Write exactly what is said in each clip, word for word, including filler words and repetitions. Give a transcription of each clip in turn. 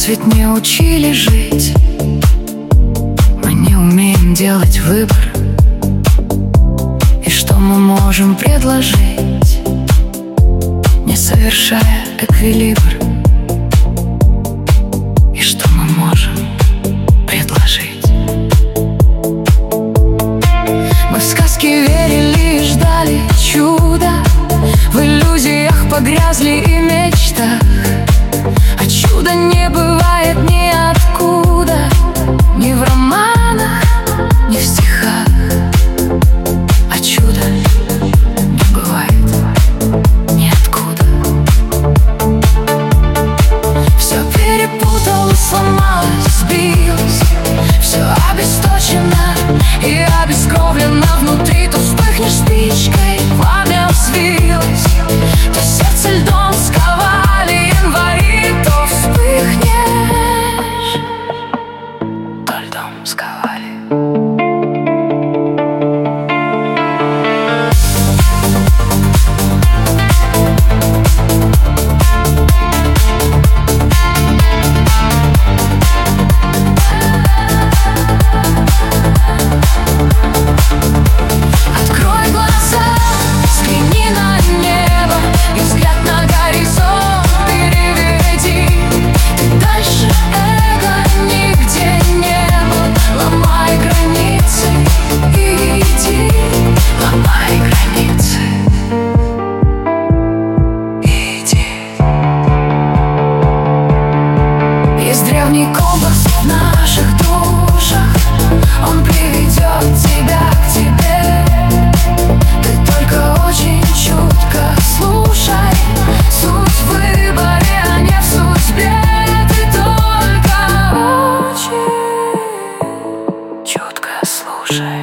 Нас ведь не учили жить, мы не умеем делать выбор. И что мы можем предложить, не совершая эквилибр? И что мы можем предложить? Мы в сказки верили и ждали чуда, в иллюзиях погрязли и мечтах. А чуда не бывает ниоткуда, ни в романах, ни в стихах. А чудо не бывает ниоткуда. Все перепуталось, сломалось, сбилось, все обесточено и обескровлено внутри. То вспыхнешь спичкой, пламя взвилось, то сердце льдом сковали январи, то вспыхнешь, то льдом сковали. Древний компас в наших душах, он приведет тебя к тебе. Ты только очень чутко слушай, суть в выборе, а не в судьбе. Ты только очень чутко слушай.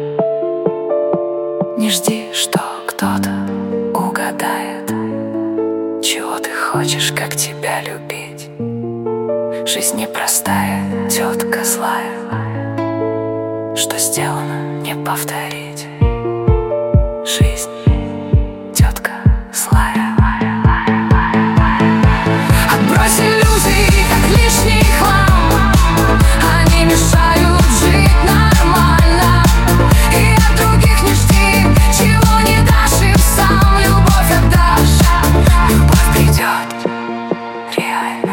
Не жди, что кто-то угадает, чего ты хочешь, как тебя любить. Жизнь непростая, тетка злая, что сделано, не повторить. Жизнь, тетка злая. Отбрось иллюзии, как лишний хлам, они мешают жить нормально. И от других не жди, чего не дашь им сам. Любовь отдашь, любовь придет реально.